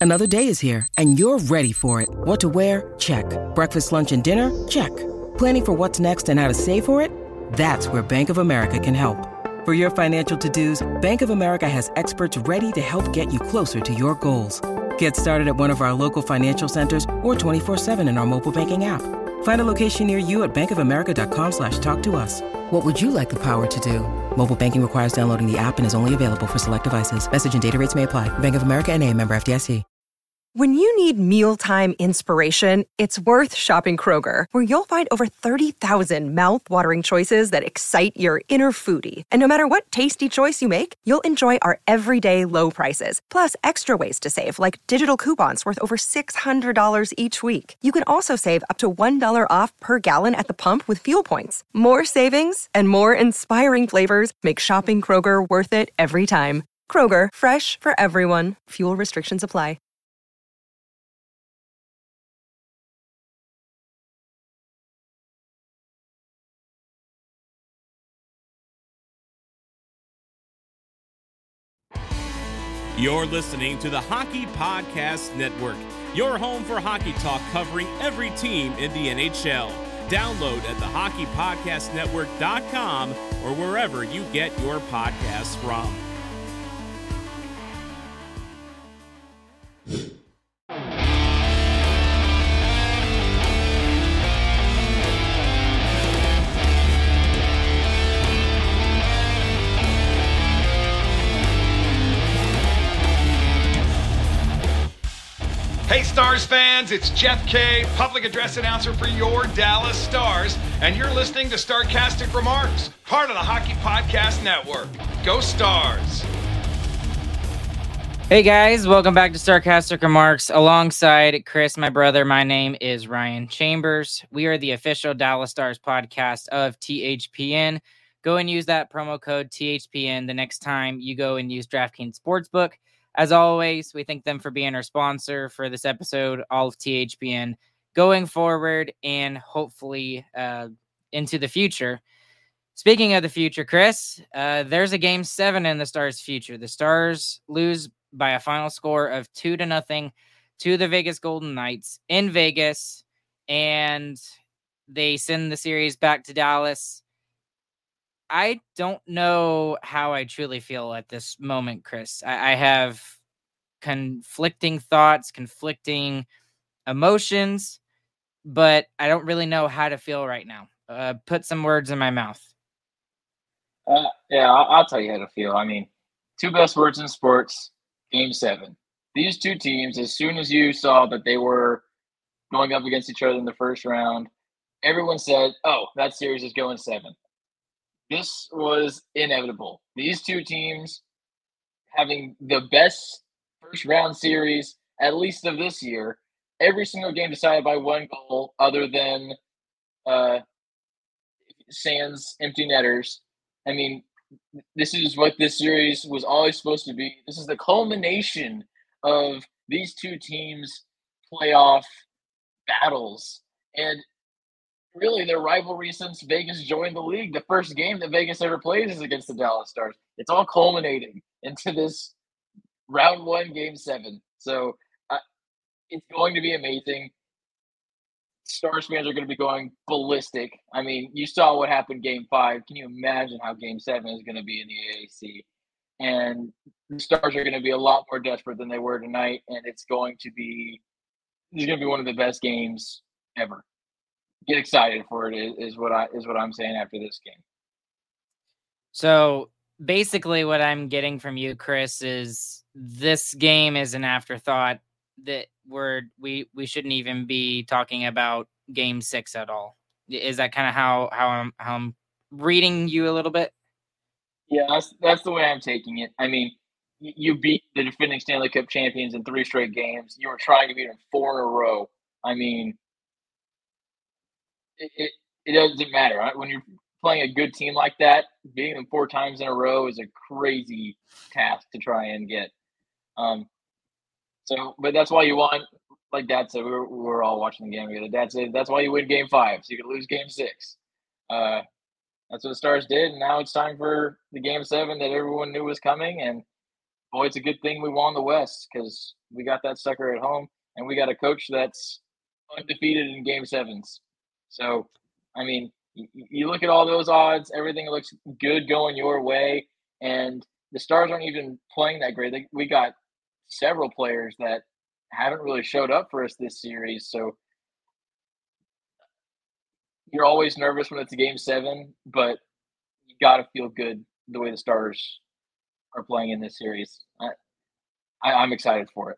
Another day is here, and you're ready for it. What to wear? Check. Breakfast, lunch, and dinner? Check. Planning for what's next and how to save for it? That's where Bank of America can help. For your financial to-dos, Bank of America has experts ready to help get you closer to your goals. Get started at one of our local financial centers or 24/7 in our mobile banking app. Find a location near you at bankofamerica.com/talktous. What would you like the power to do? Mobile banking requires downloading the app and is only available for select devices. Message and data rates may apply. Bank of America N.A., member FDIC. When you need mealtime inspiration, it's worth shopping Kroger, where you'll find over 30,000 mouth-watering choices that excite your inner foodie. And no matter what tasty choice you make, you'll enjoy our everyday low prices, plus extra ways to save, like digital coupons worth over $600 each week. You can also save up to $1 off per gallon at the pump with fuel points. More savings and more inspiring flavors make shopping Kroger worth it every time. Kroger, fresh for everyone. Fuel restrictions apply. You're listening to the Hockey Podcast Network, your home for hockey talk covering every team in the NHL. Download at thehockeypodcastnetwork.com or wherever you get your podcasts from. Hey Stars fans, it's Jeff Kay, public address announcer for your Dallas Stars, and you're listening to Starcastic Remarks, part of the Hockey Podcast Network. Go Stars! Hey guys, welcome back to Starcastic Remarks. Alongside Chris, my brother, my name is Ryan Chambers. We are the official Dallas Stars podcast of THPN. Go and use that promo code THPN the next time you go and use DraftKings Sportsbook. As always, we thank them for being our sponsor for this episode, all of THPN, going forward and hopefully into the future. Speaking of the future, Chris, there's a Game 7 in the Stars' future. The Stars lose by a final score of 2-0 to the Vegas Golden Knights in Vegas, and they send the series back to Dallas. I don't know how I truly feel at this moment, Chris. I have conflicting thoughts, conflicting emotions, but I don't really know how to feel right now. Put some words in my mouth. I'll tell you how to feel. I mean, two best words in sports, Game 7. These two teams, as soon as you saw that they were going up against each other in the first round, everyone said, oh, that series is going 7. This was inevitable. These two teams having the best first-round series, at least of this year, every single game decided by one goal other than sans empty netters. I mean, this is what this series was always supposed to be. This is the culmination of these two teams' playoff battles. And really, their rivalry since Vegas joined the league. The first game that Vegas ever plays is against the Dallas Stars. It's all culminating into this round 1, Game 7. So it's going to be amazing. Stars fans are going to be going ballistic. I mean, you saw what happened Game 5. Can you imagine how Game 7 is going to be in the AAC? And the Stars are going to be a lot more desperate than they were tonight, and it's going to be one of the best games ever. Get excited for it is what I'm saying after this game. So basically what I'm getting from you, Chris, is this game is an afterthought, that we shouldn't even be talking about Game 6 at all. Is that kind of how I'm reading you a little bit? Yeah, that's the way I'm taking it. I mean, you beat the defending Stanley Cup champions in 3 straight games. You were trying to beat them 4 in a row. I mean, it doesn't matter. Right? When you're playing a good team like that, beating them 4 times in a row is a crazy task to try and get. But that's why you want, like Dad said, we were all watching the game together. Dad said that's why you win Game 5, so you could lose Game 6. That's what the Stars did, and now it's time for the Game 7 that everyone knew was coming, and boy, it's a good thing we won the West because we got that sucker at home, and we got a coach that's undefeated in Game 7s. So, I mean, you look at all those odds, everything looks good going your way, and the Stars aren't even playing that great. We got several players that haven't really showed up for us this series, so you're always nervous when it's a Game 7, but you got to feel good the way the Stars are playing in this series. I'm excited for it.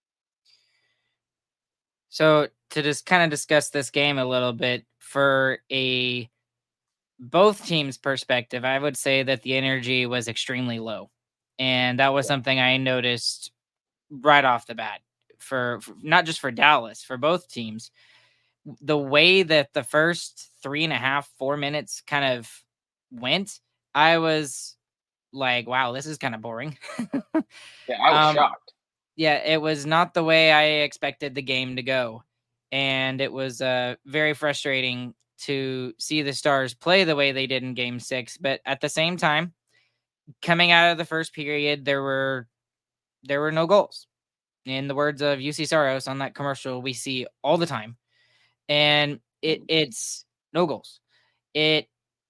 So to just kind of discuss this game a little bit, for both teams' perspective, I would say that the energy was extremely low. And that was something I noticed right off the bat for not just for Dallas, for both teams. The way that the first 3.5, 4 minutes kind of went, I was like, wow, this is kind of boring. Yeah, I was shocked. Yeah, it was not the way I expected the game to go. And it was very frustrating to see the Stars play the way they did in Game 6. But at the same time, coming out of the first period, there were no goals. In the words of UC Saros on that commercial we see all the time. And it's no goals. It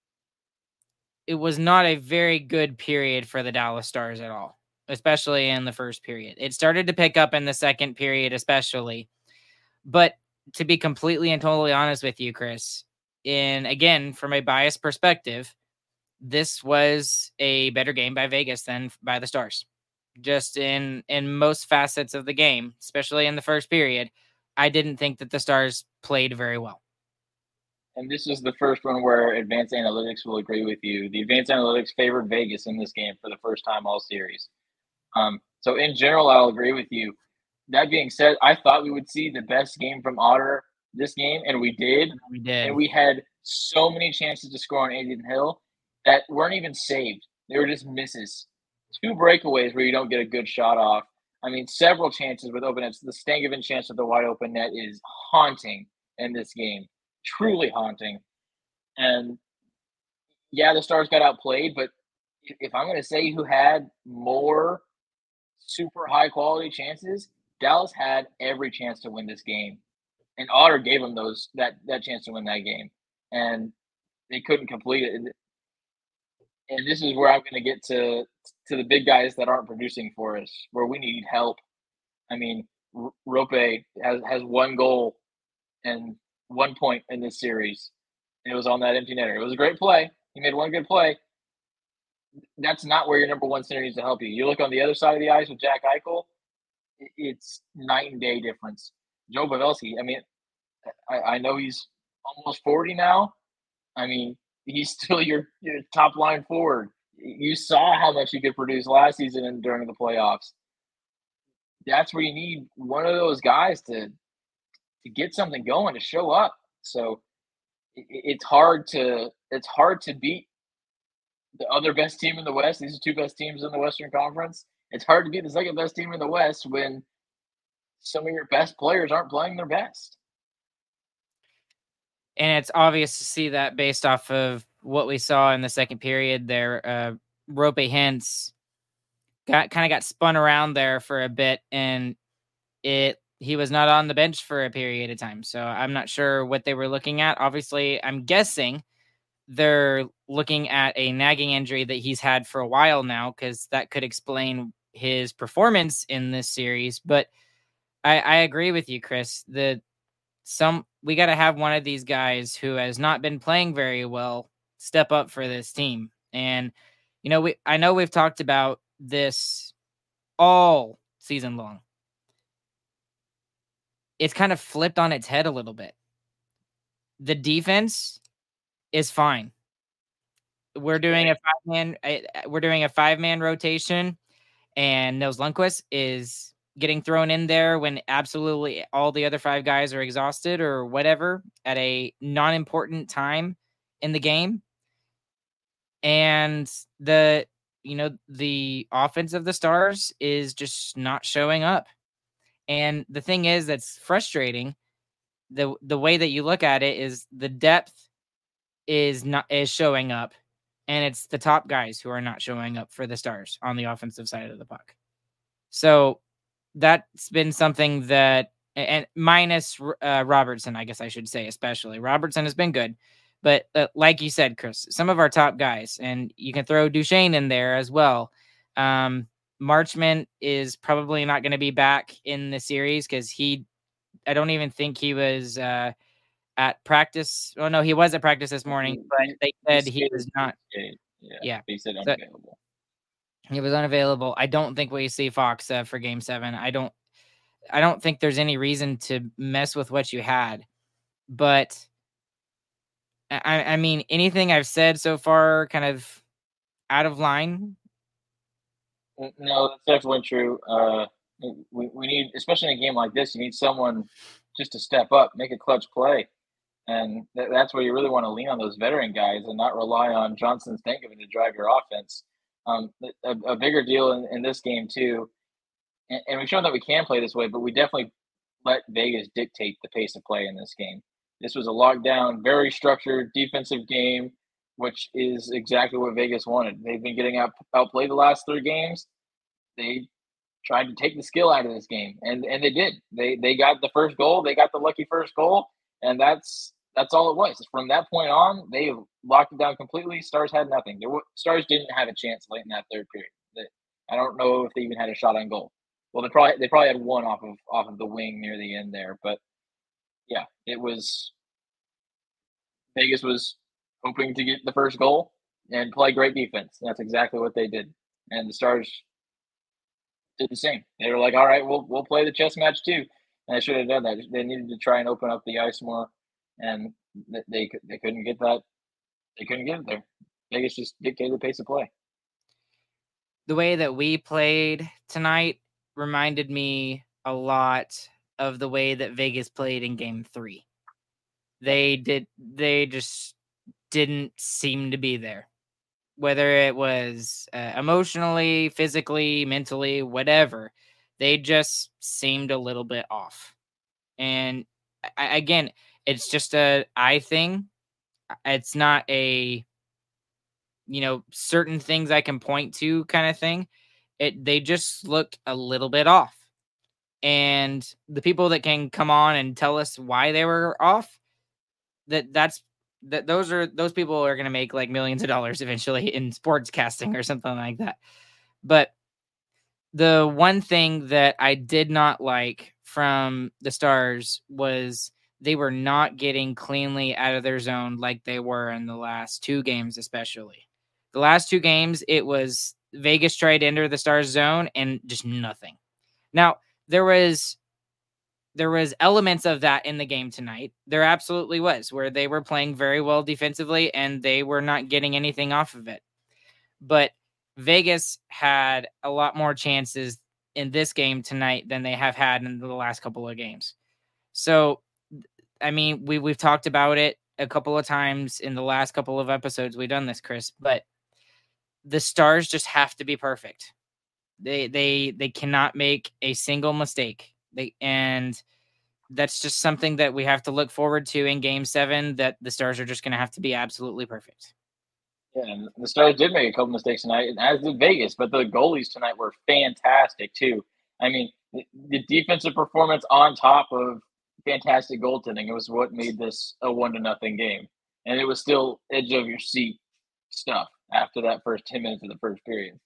was not a very good period for the Dallas Stars at all, especially in the first period. It started to pick up in the second period, especially. But to be completely and totally honest with you, Chris, again, from a biased perspective, this was a better game by Vegas than by the Stars. Just in most facets of the game, especially in the first period, I didn't think that the Stars played very well. And this is the first one where advanced analytics will agree with you. The advanced analytics favored Vegas in this game for the first time all series. So in general, I'll agree with you. That being said, I thought we would see the best game from Otter this game, and we did. We did. And we had so many chances to score on Adin Hill that weren't even saved. They were just misses. 2 breakaways where you don't get a good shot off. I mean, several chances with open nets. The Stankoven chance with the wide open net is haunting in this game. Truly haunting. And yeah, the Stars got outplayed, but if I'm going to say who had more super high quality chances, Dallas had every chance to win this game. And Otter gave them that chance to win that game. And they couldn't complete it. And this is where I'm going to get to the big guys that aren't producing for us, where we need help. I mean, Rope has 1 goal and 1 point in this series. And it was on that empty netter. It was a great play. He made 1 good play. That's not where your number 1 center needs to help you. You look on the other side of the ice with Jack Eichel, it's night and day difference. Joe Pavelski, I mean, I know he's almost 40 now. I mean, he's still your top line forward. You saw how much he could produce last season and during the playoffs. That's where you need one of those guys to get something going, to show up. So it's hard to beat the other best team in the West. These are 2 best teams in the Western Conference. It's hard to beat the second best team in the West when some of your best players aren't playing their best. And it's obvious to see that based off of what we saw in the second period there. Rope Hintz got spun around there for a bit, and he was not on the bench for a period of time. So I'm not sure what they were looking at. Obviously, I'm guessing they're looking at a nagging injury that he's had for a while now, because that could explain his performance in this series. But I agree with you, Chris. We got to have one of these guys who has not been playing very well step up for this team. And, I know we've talked about this all season long. It's kind of flipped on its head a little bit. The defense is fine. We're doing a 5-man rotation, and Nils Lundkvist is getting thrown in there when absolutely all the other 5 guys are exhausted or whatever at a non-important time in the game. And the offense of the Stars is just not showing up. And the thing is, that's frustrating. The way that you look at it is the depth is showing up, and it's the top guys who are not showing up for the Stars on the offensive side of the puck. So that's been something that, and minus Robertson, I guess I should say, especially Robertson has been good. But like you said, Chris, some of our top guys, and you can throw Duchesne in there as well. Marchment is probably not going to be back in the series because I don't even think he was at practice. Oh, no, he was at practice this morning, but they said he was not. Yeah, he said unavailable. He was unavailable. I don't think we see Fox for Game 7. I don't think there's any reason to mess with what you had. But I mean, anything I've said so far kind of out of line? No, that's definitely true. We need, especially in a game like this, you need someone just to step up, make a clutch play. And that's where you really want to lean on those veteran guys and not rely on Johnson Stankoven to drive your offense. A bigger deal in this game, too, and we've shown that we can play this way, but we definitely let Vegas dictate the pace of play in this game. This was a lockdown, very structured defensive game, which is exactly what Vegas wanted. They've been getting outplayed the last 3 games. They tried to take the skill out of this game, and they did. They got the first goal. They got the lucky first goal, and that's all it was. From that point on, they locked it down completely. Stars had nothing. Stars didn't have a chance late in that third period. I don't know if they even had a shot on goal. Well, they probably had one off of the wing near the end there, but yeah, it was Vegas was hoping to get the first goal and play great defense. That's exactly what they did, and the Stars did the same. They were like, "All right, we'll play the chess match too," and they should have done that. They needed to try and open up the ice more, and they couldn't get that. They couldn't get it there. Vegas just dictated the pace of play. The way that we played tonight reminded me a lot of the way that Vegas played in Game 3. They just didn't seem to be there. Whether it was emotionally, physically, mentally, whatever, they just seemed a little bit off. And again, it's just a eye thing. It's not a, certain things I can point to kind of thing. They just looked a little bit off. And the people that can come on and tell us why they were off, those people are going to make like millions of dollars eventually in sports casting or something like that. But the one thing that I did not like from the Stars was they were not getting cleanly out of their zone like they were in the last 2 games, especially. The last 2 games, it was Vegas tried to enter the Stars zone and just nothing. Now, there was elements of that in the game tonight. There absolutely was, where they were playing very well defensively and they were not getting anything off of it. But Vegas had a lot more chances in this game tonight than they have had in the last couple of games. So, I mean, we've talked about it a couple of times in the last couple of episodes we've done this, Chris, but the Stars just have to be perfect. They cannot make a single mistake. And that's just something that we have to look forward to in Game 7, that the Stars are just going to have to be absolutely perfect. Yeah, and the Stars did make a couple mistakes tonight, as did Vegas, but the goalies tonight were fantastic too. I mean, the defensive performance on top of fantastic goaltending, it was what made this a 1-0 game. And it was still edge of your seat stuff after that first 10 minutes of the first period.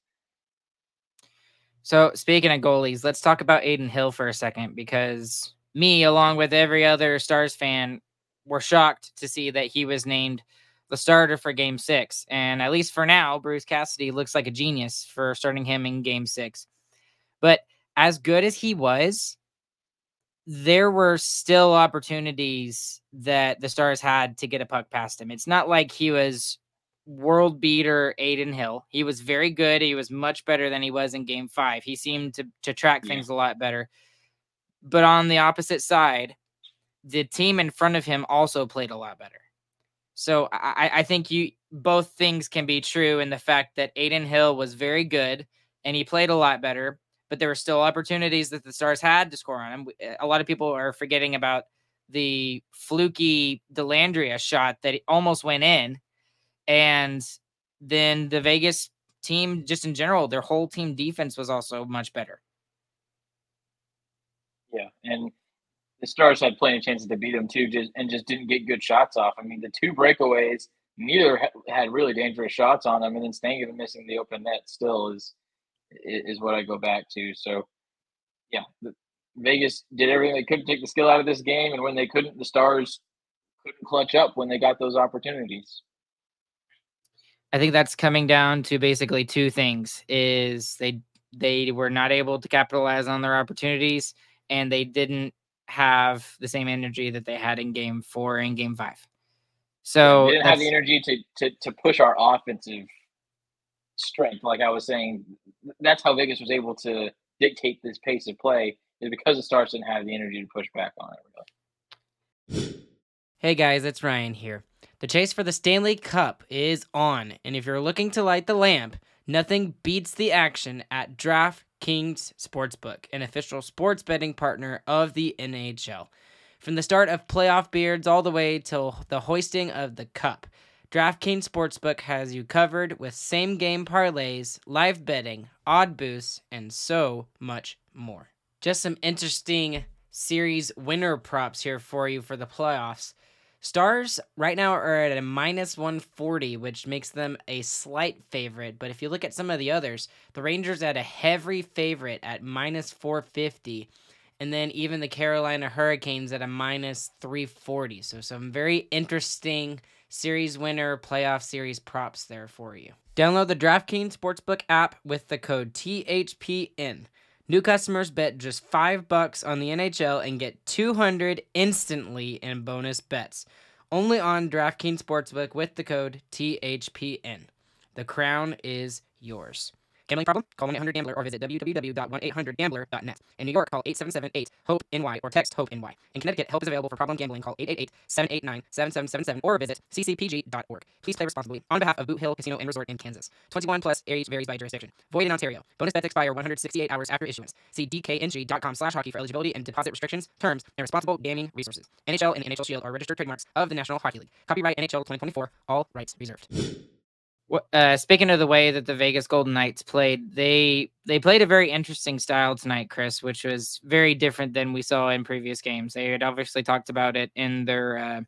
So speaking of goalies, let's talk about Adin Hill for a second, because me, along with every other Stars fan, were shocked to see that he was named the starter for Game 6. And at least for now, Bruce Cassidy looks like a genius for starting him in Game 6. But as good as he was, there were still opportunities that the Stars had to get a puck past him. It's not like he was world beater Adin Hill. He was very good. He was much better than he was in Game 5. He seemed to track things a lot better. But on the opposite side, the team in front of him also played a lot better. So I think both things can be true in the fact that Adin Hill was very good and he played a lot better, but there were still opportunities that the Stars had to score on him. A lot of people are forgetting about the fluky Dellandrea shot that almost went in. And then the Vegas team, just in general, their whole team defense was also much better. Yeah, and the Stars had plenty of chances to beat them too, just didn't get good shots off. I mean, the two breakaways, neither had really dangerous shots on them, and then Stangen missing the open net still is what I go back to. So, yeah, Vegas did everything they could to take the skill out of this game, and when they couldn't, the Stars couldn't clutch up when they got those opportunities. I think that's coming down to basically two things: is they were not able to capitalize on their opportunities, and they didn't have the same energy that they had in Game 4 and Game 5. So they didn't have the energy to push our offensive strength. Like I was saying, that's how Vegas was able to dictate this pace of play, is because the Stars didn't have the energy to push back on it. Really. Hey guys, it's Ryan here. The chase for the Stanley Cup is on, and if you're looking to light the lamp, nothing beats the action at DraftKings Sportsbook, an official sports betting partner of the NHL. From the start of playoff beards all the way till the hoisting of the cup, DraftKings Sportsbook has you covered with same-game parlays, live betting, odd boosts, and so much more. Just some interesting series winner props here for you for the playoffs. Stars right now are at a minus 140, which makes them a slight favorite. But if you look at some of the others, the Rangers at a heavy favorite at minus 450. And then even the Carolina Hurricanes at a minus 340. So some very interesting series winner playoff series props there for you. Download the DraftKings Sportsbook app with the code THPN. New customers bet just $5 on the NHL and get $200 instantly in bonus bets. Only on DraftKings Sportsbook with the code THPN. The crown is yours. Gambling problem? Call 1-800-GAMBLER or visit www.1800gambler.net. In New York, call 877-8-HOPE-NY or text HOPE-NY. In Connecticut, help is available for problem gambling. Call 888-789-7777 or visit ccpg.org. Please play responsibly on behalf of Boot Hill Casino and Resort in Kansas. 21 plus, age varies by jurisdiction. Void in Ontario. Bonus bets expire 168 hours after issuance. See dkng.com/hockey for eligibility and deposit restrictions, terms, and responsible gaming resources. NHL and NHL Shield are registered trademarks of the National Hockey League. Copyright NHL 2024. All rights reserved. Speaking of the way that the Vegas Golden Knights played, they played a very interesting style tonight, Chris, which was very different than we saw in previous games. They had obviously talked about it in their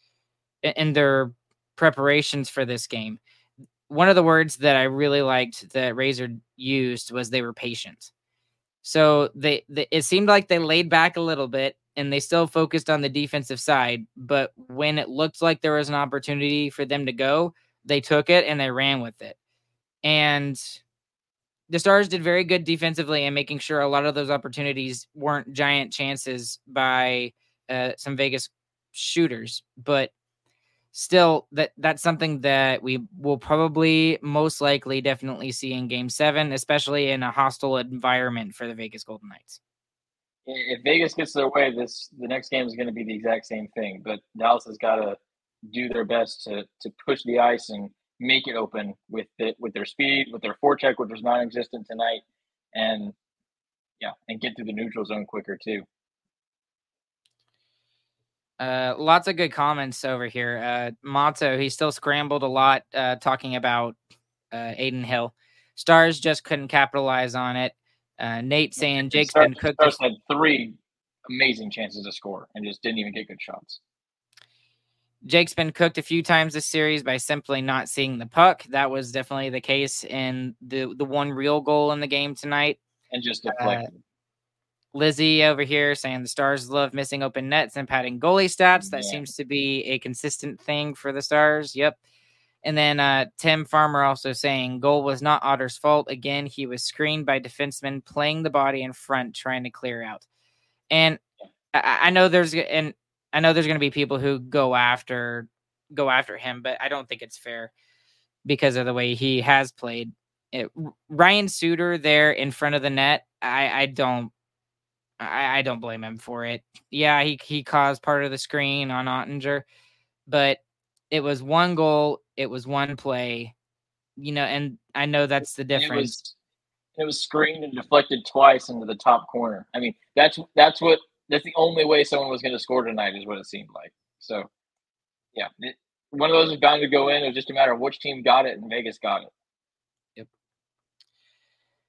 preparations for this game. One of the words that I really liked that Razor used was they were patient. So it seemed like they laid back a little bit and they still focused on the defensive side. But when it looked like there was an opportunity for them to go, they took it and they ran with it. And the Stars did very good defensively and making sure a lot of those opportunities weren't giant chances by some Vegas shooters. But still, that's something that we will probably most likely definitely see in Game 7, especially in a hostile environment for the Vegas Golden Knights. If Vegas gets their way, the next game is going to be the exact same thing. But Dallas has got to do their best to push the ice and make it open with their speed, with their forecheck, which was non-existent tonight, and get through the neutral zone quicker too. Lots of good comments over here. Mato, he still scrambled a lot talking about Adin Hill. Stars just couldn't capitalize on it. Nate saying Jake's been cooked. Stars had 3 amazing chances to score and just didn't even get good shots. Jake's been cooked a few times this series by simply not seeing the puck. That was definitely the case in the one real goal in the game tonight. And just deflected. Lizzie over here saying the Stars love missing open nets and padding goalie stats. That seems to be a consistent thing for the Stars. Yep. And then Tim Farmer also saying goal was not Otter's fault. Again, he was screened by defensemen playing the body in front, trying to clear out. And I know there's going to be people who go after him, but I don't think it's fair because of the way he has played. Ryan Suter there in front of the net, I don't blame him for it. Yeah, he caused part of the screen on Ottinger, but it was one goal, it was one play, and I know that's the difference. It was screened and deflected twice into the top corner. I mean, that's the only way someone was going to score tonight is what it seemed like. So, yeah, one of those was bound to go in. It was just a matter of which team got it, and Vegas got it. Yep.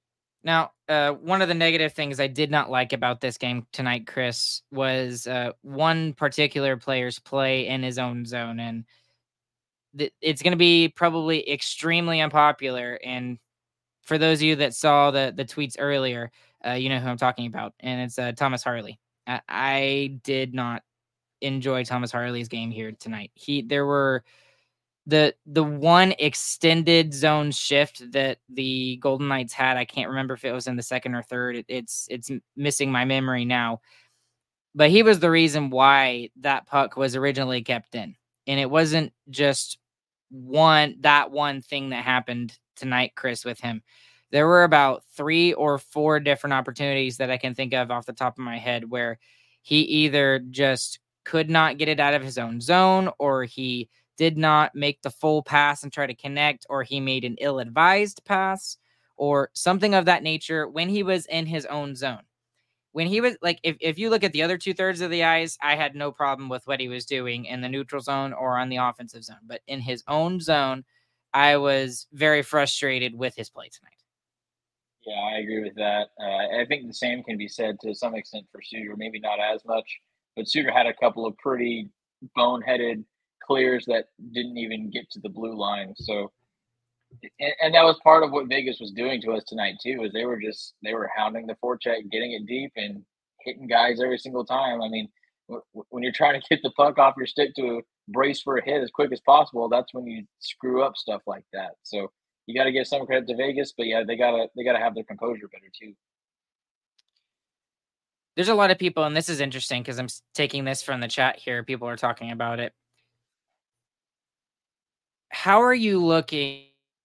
Now, one of the negative things I did not like about this game tonight, Chris, was one particular player's play in his own zone. And it's going to be probably extremely unpopular. And for those of you that saw the tweets earlier, you know who I'm talking about. And it's Thomas Harley. I did not enjoy Thomas Harley's game here tonight. There were the one extended zone shift that the Golden Knights had. I can't remember if it was in the second or third. It's missing my memory now. But he was the reason why that puck was originally kept in. And it wasn't just one thing that happened tonight, Chris, with him. There were about 3 or 4 different opportunities that I can think of off the top of my head where he either just could not get it out of his own zone, or he did not make the full pass and try to connect, or he made an ill-advised pass or something of that nature when he was in his own zone. When he was like, if you look at the other 2/3 of the ice, I had no problem with what he was doing in the neutral zone or on the offensive zone. But in his own zone, I was very frustrated with his play tonight. Yeah, I agree with that. I think the same can be said to some extent for Suter, maybe not as much, but Suter had a couple of pretty boneheaded clears that didn't even get to the blue line. So, and that was part of what Vegas was doing to us tonight too, is they were hounding the forecheck, getting it deep and hitting guys every single time. I mean, when you're trying to get the puck off your stick to brace for a hit as quick as possible, that's when you screw up stuff like that. So you got to give some credit to Vegas, but yeah, they gotta have their composure better too. There's a lot of people, and this is interesting because I'm taking this from the chat here. People are talking about it. How are you looking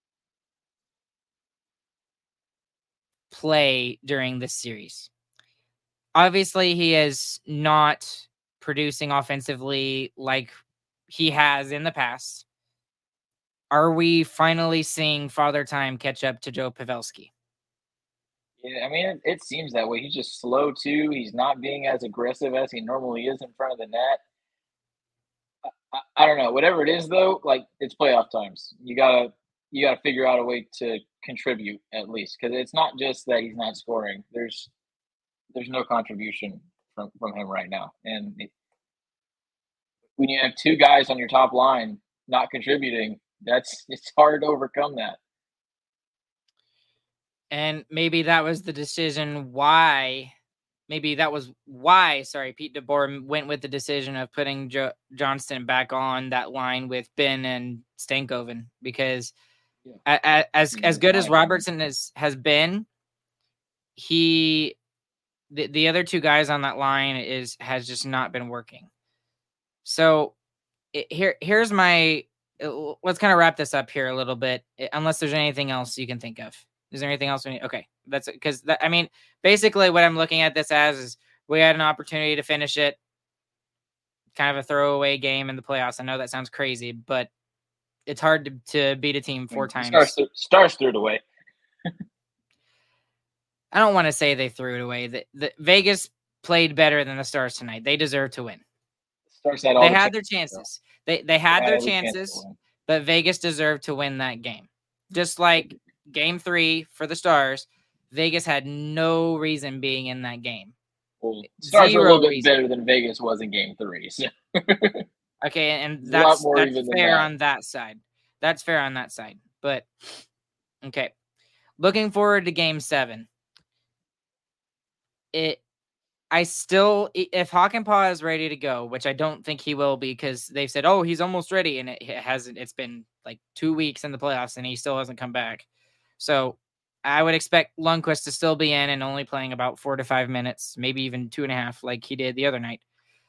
play during this series? Obviously, he is not producing offensively like he has in the past. Are we finally seeing Father Time catch up to Joe Pavelski? Yeah, I mean, it seems that way. He's just slow too. He's not being as aggressive as he normally is in front of the net. I don't know. Whatever it is, though, like, it's playoff times. You gotta figure out a way to contribute at least, because it's not just that he's not scoring. There's no contribution from him right now, and when you have 2 guys on your top line not contributing, it's hard to overcome that. And maybe that was the decision why. Maybe that was why, Pete DeBoer went with the decision of putting Johnston back on that line with Ben and Stankoven, because as good as Robertson has been, the other 2 guys on that line has just not been working. So here's my let's kind of wrap this up here a little bit, unless there's anything else you can think of. Is there anything else we need? Okay, that's because I mean, basically what I'm looking at this as is we had an opportunity to finish it, kind of a throwaway game in the playoffs. I know that sounds crazy, but it's hard to beat a team 4 times. Stars threw it away. I don't want to say they threw it away. The Vegas played better than the Stars tonight. They deserve to win. They had their chances. They had their chances, but Vegas deserved to win that game. Just like Game 3 for the Stars, Vegas had no reason being in that game. Well, Stars were a little bit better than Vegas was in Game 3. So. Okay, and that's fair on that side. That's fair on that side. But, okay. Looking forward to Game 7. If Hakanpää is ready to go, which I don't think he will be, because they've said, oh, he's almost ready, and it's been like 2 weeks in the playoffs, and he still hasn't come back. So I would expect Lundqvist to still be in and only playing about 4 to 5 minutes, maybe even 2.5 like he did the other night.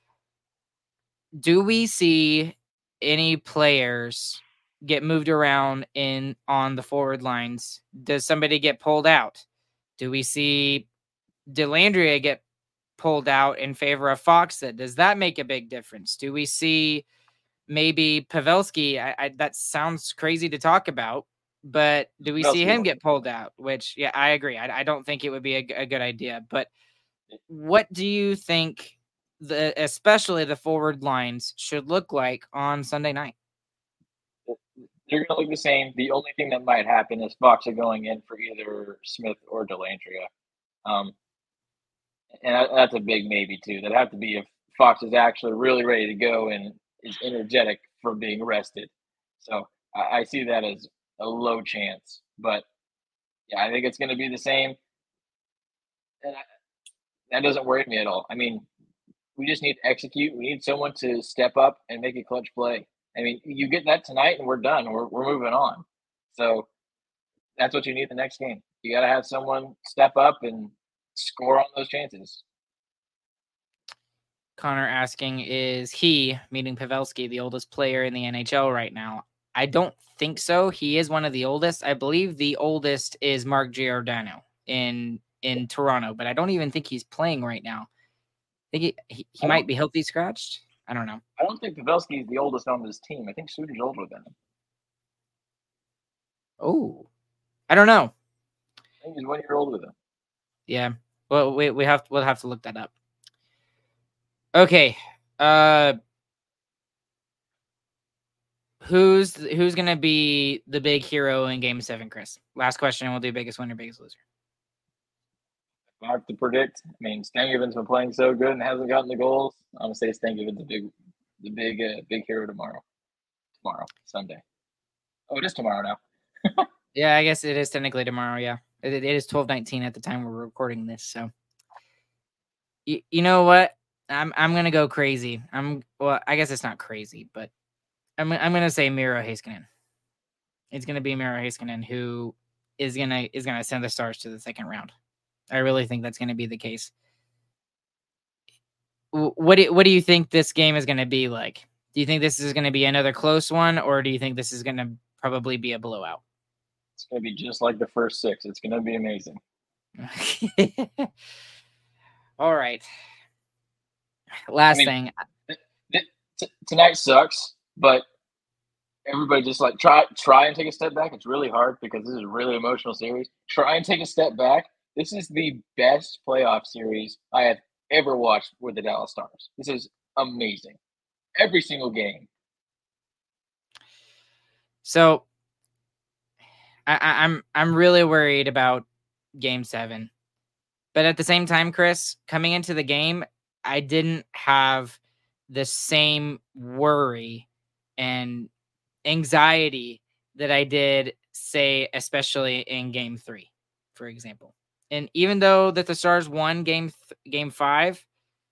Do we see any players get moved around on the forward lines? Does somebody get pulled out? Do we see Dellandrea get pulled out in favor of Faksa? Does that make a big difference? Do we see maybe Pavelski? That sounds crazy to talk about, but do we see him get pulled out? Which, yeah, I agree. I don't think it would be a good idea. But what do you think especially the forward lines should look like on Sunday night? they're going to look the same. The only thing that might happen is Fox are going in for either Smith or Dellandrea. And that's a big maybe, too. That'd have to be if Fox is actually really ready to go and is energetic from being rested. So I see that as a low chance. But, yeah, I think it's going to be the same. And that doesn't worry me at all. I mean, we just need to execute. We need someone to step up and make a clutch play. I mean, you get that tonight and we're done. We're moving on. So that's what you need the next game. You got to have someone step up and score on those chances. Connor asking, is he, meaning Pavelski, the oldest player in the NHL right now? I don't think so. He is one of the oldest. I believe the oldest is Mark Giordano in Toronto, but I don't even think he's playing right now. I think he might be healthy scratched. I don't know. I don't think Pavelski is the oldest on this team. I think Suter's older than him. Oh, I don't know. I think he's 1 year older than him. Yeah. Well, we'll have to look that up. Okay. Who's gonna be the big hero in Game 7, Chris? Last question, and we'll do biggest winner, biggest loser. I have to predict. I mean, Stankoven's been playing so good and hasn't gotten the goals. I'm gonna say Stankoven's the big hero tomorrow. Sunday. Oh, it is tomorrow now. Yeah, I guess it is technically tomorrow. Yeah, it is 12:19 at the time we're recording this. So, you know what? I'm gonna go crazy. I guess it's not crazy, but I'm gonna say Miro Heiskanen. It's gonna be Miro Heiskanen who is gonna send the Stars to the second round. I really think that's gonna be the case. What do you think this game is gonna be like? Do you think this is gonna be another close one, or do you think this is gonna probably be a blowout? It's gonna be just like the first 6. It's gonna be amazing. All right. Last thing. Tonight sucks, but everybody just like try and take a step back. It's really hard because this is a really emotional series. Try and take a step back. This is the best playoff series I have ever watched with the Dallas Stars. This is amazing. Every single game. So I'm really worried about Game 7. But at the same time, Chris, coming into the game, I didn't have the same worry and anxiety that I did, say, especially in Game 3, for example. And even though that the Stars won Game 5,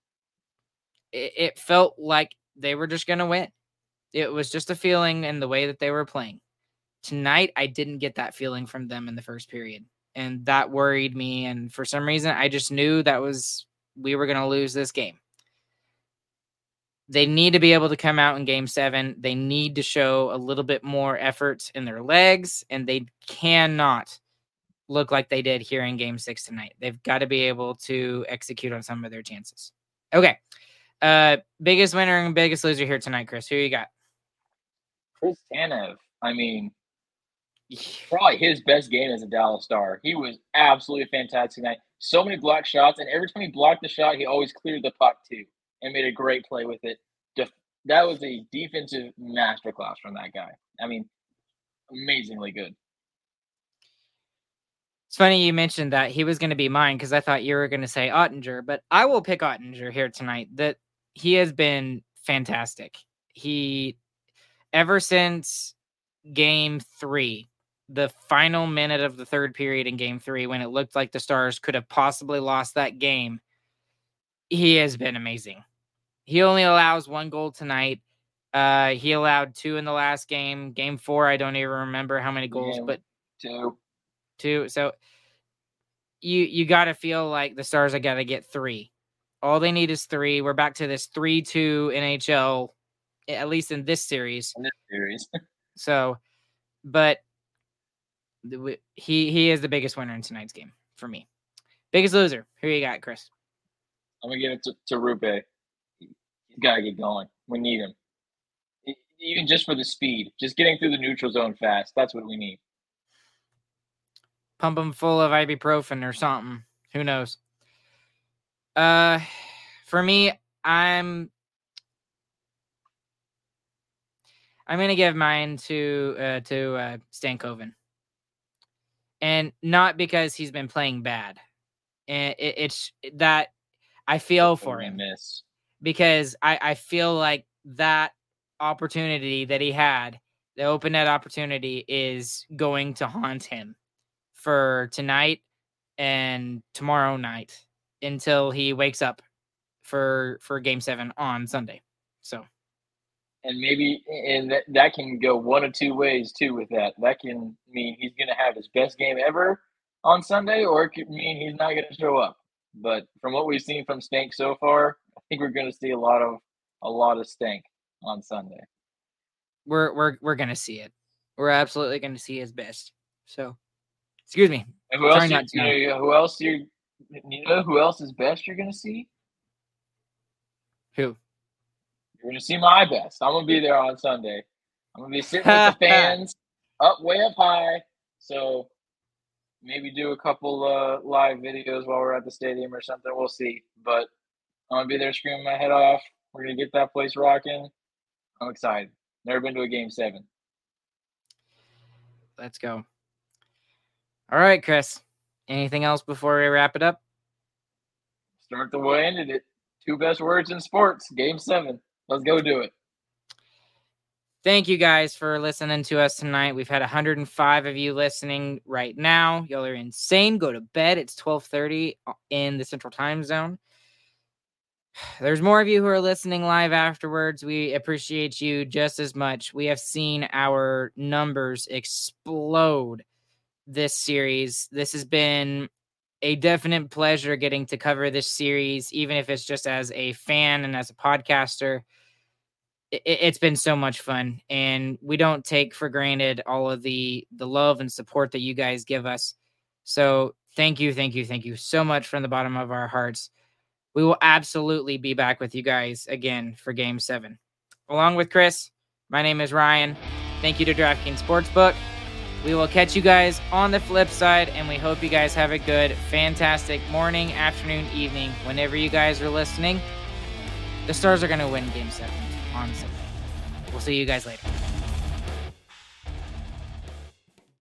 it felt like they were just going to win. It was just a feeling in the way that they were playing. Tonight, I didn't get that feeling from them in the first period. And that worried me. And for some reason, I just knew we were going to lose this game. They need to be able to come out in Game 7. They need to show a little bit more effort in their legs, and they cannot look like they did here in Game 6 tonight. They've got to be able to execute on some of their chances. Okay. Biggest winner and biggest loser here tonight, Chris. Who you got? Chris Tanev. I mean, probably his best game as a Dallas Star. He was absolutely fantastic tonight. So many blocked shots, and every time he blocked the shot, he always cleared the puck too and made a great play with it. That was a defensive masterclass from that guy. I mean, amazingly good. It's funny you mentioned that he was going to be mine because I thought you were going to say Ottinger, but I will pick Ottinger here tonight. That he has been fantastic. Ever since Game 3, the final minute of the third period in Game 3, when it looked like the Stars could have possibly lost that game, he has been amazing. He only allows 1 goal tonight. He allowed 2 in the last game. Game 4, I don't even remember how many goals, but 2. So you got to feel like the Stars have got to get 3. All they need is 3. We're back to this 3-2 NHL, at least in this series. So, but he is the biggest winner in tonight's game for me. Biggest loser. Who you got, Chris? I'm going to give it to Rupe. He's got to get going. We need him. Even just for the speed. Just getting through the neutral zone fast. That's what we need. Pump him full of ibuprofen or something. Who knows? For me, I'm I'm going to give mine to Stankoven. And not because he's been playing bad. And it's that I feel for him. Because I feel like that opportunity that he had, the open net opportunity, is going to haunt him for tonight and tomorrow night until he wakes up for Game 7 on Sunday. So, and maybe that can go one of two ways too with that. That can mean he's going to have his best game ever on Sunday, or it could mean he's not going to show up. But from what we've seen from Stank so far, I think we're going to see a lot of Stank on Sunday. We're going to see it. We're absolutely going to see his best. So, excuse me. And who else's best you're going to see? Who? You're going to see my best. I'm going to be there on Sunday. I'm going to be sitting with the fans way up high. So maybe do a couple live videos while we're at the stadium or something. We'll see. But I'm going to be there screaming my head off. We're going to get that place rocking. I'm excited. Never been to a Game 7. Let's go. All right, Chris. Anything else before we wrap it up? Start the way I ended it. 2 best words in sports. Game 7. Let's go do it. Thank you guys for listening to us tonight. We've had 105 of you listening right now. Y'all are insane. Go to bed. It's 12:30 in the Central Time Zone. There's more of you who are listening live afterwards. We appreciate you just as much. We have seen our numbers explode this series. This has been a definite pleasure getting to cover this series, even if it's just as a fan and as a podcaster. It's been so much fun, and we don't take for granted all of the love and support that you guys give us. So thank you so much from the bottom of our hearts. We will absolutely be back with you guys again for Game 7. Along with Chris, my name is Ryan. Thank you to DraftKings Sportsbook. We will catch you guys on the flip side, and we hope you guys have a good, fantastic morning, afternoon, evening, whenever you guys are listening. The Stars are going to win Game 7 on Sunday. We'll see you guys later.